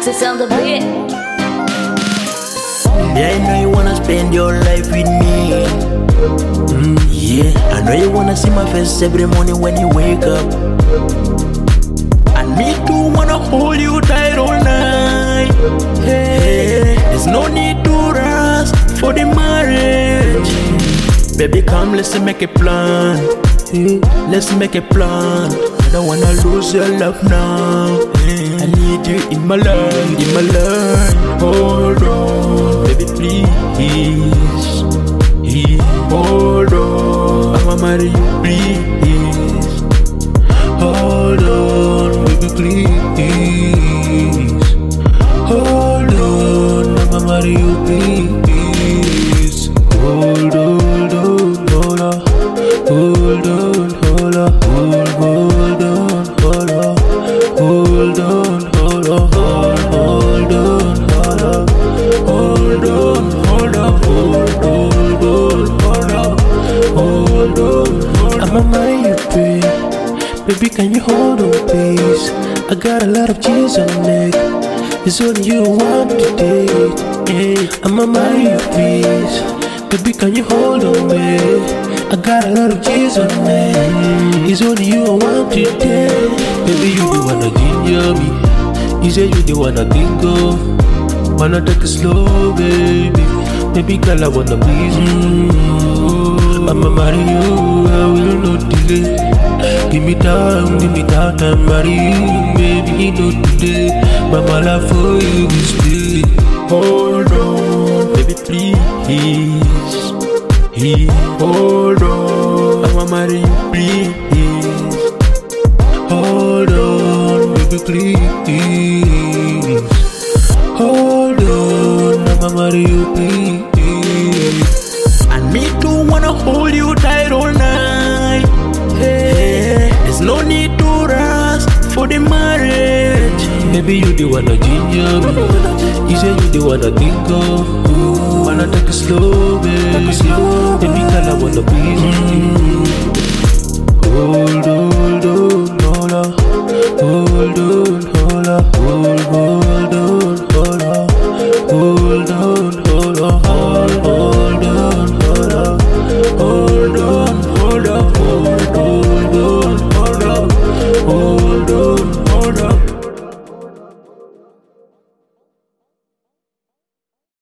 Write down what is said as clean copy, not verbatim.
Access on the beat. Yeah, I know you wanna spend your life with me. Yeah, I know you wanna see my face every morning when you wake up. And me too wanna hold you tight all night. Hey, there's no need to rush for the marriage. Baby, come, let's make a plan. Let's make a plan. I don't wanna lose your love now. I need you in my life, in my life. Hold on, baby, please. Hold on, I'ma marry you, please. Hold on, baby, please. Hold on, I'ma marry you, please. Hold on, hold on, hold on, hold on, hold on, hold on, hold on, hold on, hold on, hold on, hold on, hold on. I'ma marry you, babe. Baby, can you hold on, please? I got a lot of cheese on neck. It's only you want to date. Yeah. I'ma marry you, please. Baby, can you hold on, babe? I got a lot of cheese on me. It's only you I want to date. Baby, you the one that ginger me. You say you the one I think of. Wanna take it slow, baby. Baby, girl, I wanna please you. I'ma marry you, I will not delay. Give me time, and marry you, baby, no delay. But my love for you is big. Hold on, baby, please. Hold on, I'ma marry you, please. Hold on, baby, please. Hold on, I'ma marry you, please. And me too wanna hold you tight all night. Hey, there's no need to rush for the marriage. Baby, you the one that ginger me. You say you the one I think of. Wanna take it slow, baby. Baby, girl, I wanna please you. Hold on.